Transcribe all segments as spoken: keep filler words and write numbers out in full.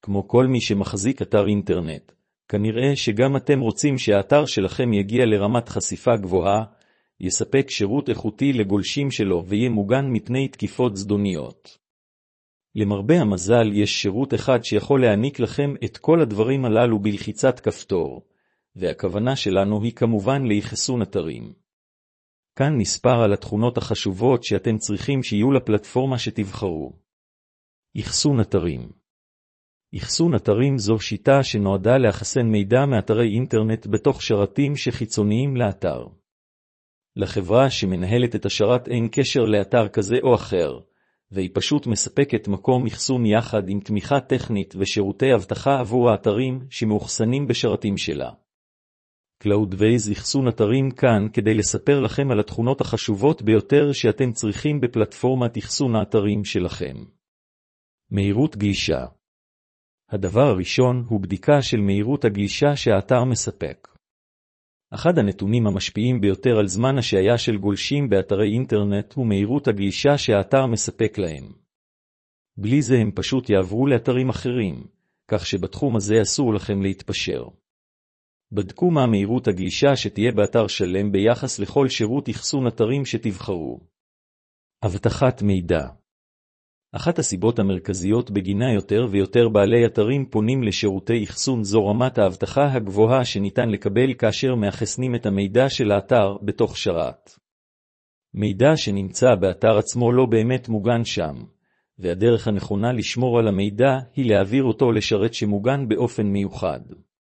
כמו כל מי שמחזיק אתר אינטרנט, כנראה שגם אתם רוצים שהאתר שלכם יגיע לרמת חשיפה גבוהה, יספק שירות איכותי לגולשים שלו ויהיה מוגן מפני תקיפות זדוניות. למרבה המזל יש שירות אחד שיכול להעניק לכם את כל הדברים הללו בלחיצת כפתור, והכוונה שלנו היא כמובן לאחסון אתרים. כאן נספר על התכונות החשובות שאתם צריכים שיהיו לפלטפורמה שתבחרו. אחסון אתרים. אחסון אתרים זו שיטה שנועדה לאחסן מידע מאתרי אינטרנט בתוך שרתים שחיצוניים לאתר. לחברה שמנהלת את השרת אין קשר לאתר כזה או אחר, והיא פשוט מספקת מקום אחסון יחד עם תמיכה טכנית ושירותי אבטחה עבור האתרים שמאוחסנים בשרתים שלה. Cloudways אחסון אתרים כאן כדי לספר לכם על התכונות החשובות ביותר שאתם צריכים בפלטפורמת אחסון האתרים שלכם. מהירות גלישה. הדבר הראשון הוא בדיקה של מהירות הגלישה שהאתר מספק. אחד הנתונים המשפיעים ביותר על זמן השהייה של גולשים באתרי אינטרנט הוא מהירות הגלישה שהאתר מספק להם. בלי זה הם פשוט יעברו לאתרים אחרים, כך שבתחום הזה אסור לכם להתפשר. בדקו מה מהירות הגלישה שתהיה באתר שלם ביחס לכל שירות אחסון אתרים שתבחרו. אבטחת מידע. אחת הסיבות המרכזיות בגינה יותר ויותר בעלי אתרים פונים לשירותי אחסון זו רמת האבטחה הגבוהה שניתן לקבל כאשר מאחסנים את המידע של האתר בתוך שרת. מידע שנמצא באתר עצמו לא באמת מוגן שם, והדרך הנכונה לשמור על המידע היא להעביר אותו לשרת שמוגן באופן מיוחד.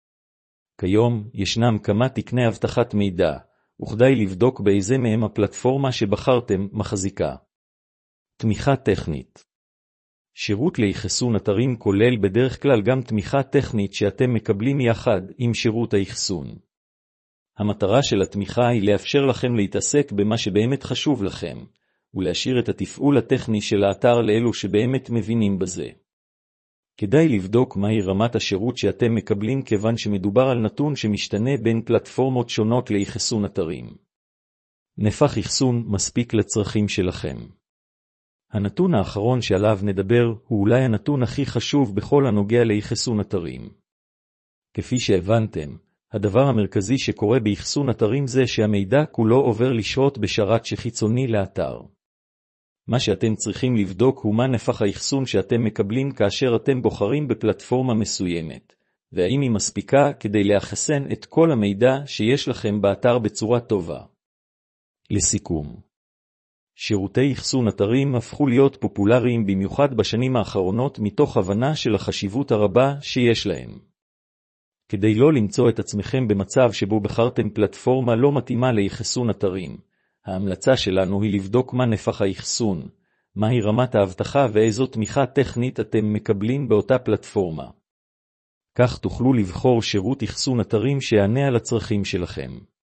כיום ישנם כמה תקני אבטחת מידע, וכדאי לבדוק באיזה מהם הפלטפורמה שבחרתם מחזיקה. תמיכה טכנית. שירות לאחסון אתרים כולל בדרך כלל גם תמיכה טכנית שאתם מקבלים יחד עם שירות האחסון. המטרה של התמיכה היא לאפשר לכם להתעסק במה שבאמת חשוב לכם, ולהשאיר את התפעול הטכני של האתר לאלו שבאמת מבינים בזה. כדאי לבדוק מהי רמת השירות שאתם מקבלים כיוון שמדובר על נתון שמשתנה בין פלטפורמות שונות לאחסון אתרים. נפח אחסון מספיק לצרכים שלכם. הנתון האחרון שעליו נדבר הוא אולי הנתון הכי חשוב בכל הנוגע לאחסון אתרים. כפי שהבנתם, הדבר המרכזי שקורה באחסון אתרים זה שהמידע כולו עובר לשהות בשרת שחיצוני לאתר. מה שאתם צריכים לבדוק הוא מה נפח האחסון שאתם מקבלים כאשר אתם בוחרים בפלטפורמה מסוימת, והאם היא מספיקה כדי לאחסן את כל המידע שיש לכם באתר בצורה טובה. לסיכום, שירותי אחסון אתרים הפכו להיות פופולריים במיוחד בשנים האחרונות מתוך הבנה של החשיבות הרבה שיש להם. כדי לא למצוא את עצמכם במצב שבו בחרתם פלטפורמה לא מתאימה לאחסון אתרים, ההמלצה שלנו היא לבדוק מה נפח האחסון, מהי רמת האבטחה ואיזו תמיכה טכנית אתם מקבלים באותה פלטפורמה. כך תוכלו לבחור שירות אחסון אתרים שיענה על הצרכים שלכם.